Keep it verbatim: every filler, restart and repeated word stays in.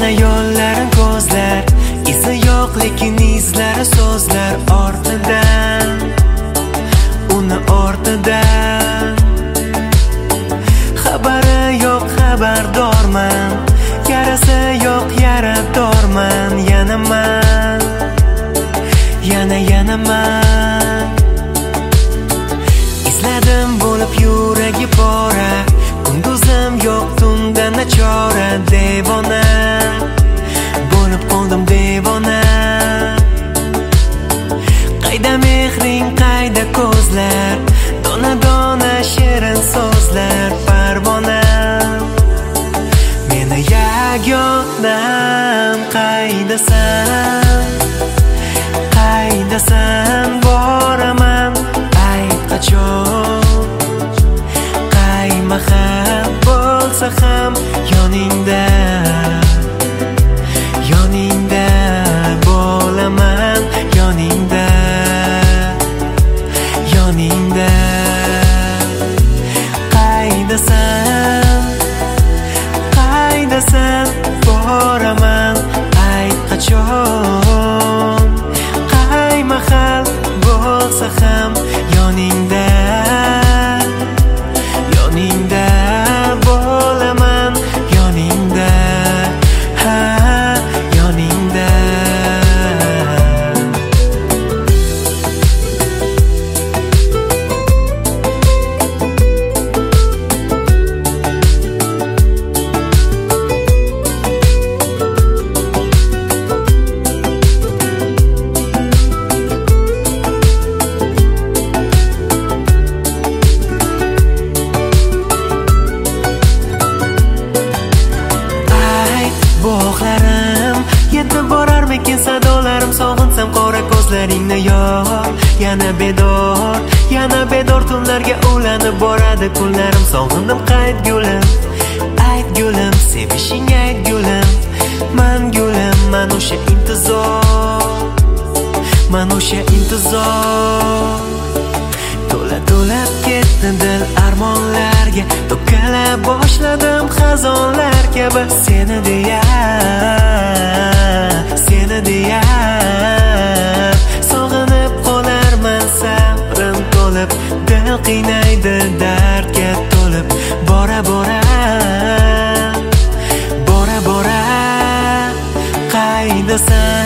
yana yo'llarin ko'zlar, izi yo'q lekin izlari so'zlar ortidan, uni ortidan. Xabari yo'q xabardorman, yarasi yo'q yaradorman. Yanaman, yana yanaman. Izladim bo'lib yuragi pora, kunduzim yo'q tunda nachora. Devona bo'lib qoldim devona. Qayda mehring, qayda ko'zlar, dona dona shirin so'zlar. Parvona meni yagonam, qaydasan, qaydasan? Boraman, ayt qachon, qay mahal bo'lsa ham yoningda, yoningda bo'laman, yoningda, yoningda. Qaydasan, qaydasan? Boraman, ayt qachon, qay mahal bo'lsa ham yoningda, yoningda bo'laman, yoningda, ha, yoningda. Bog'larim yetib borarmikin sadolarim, sog'insam qora ko'zlaringni yor. Yana bedor, yana bedor tunlarga ulanib boradi kunlarim. Sog'indim qayt gulim, ayt gulim, sevishing ayt gulim. Man gulim, man o'sha intizor, man o'sha intizor. To'la to'lab ketdi dil armonlarga, to'kala boshladim xazonlar kabi. Seni deya, seni deya sog'inib qolarman, sabrim to'lib. Dil qiynaydi dardga to'lib. Bora bora, bora bora, qaydasan,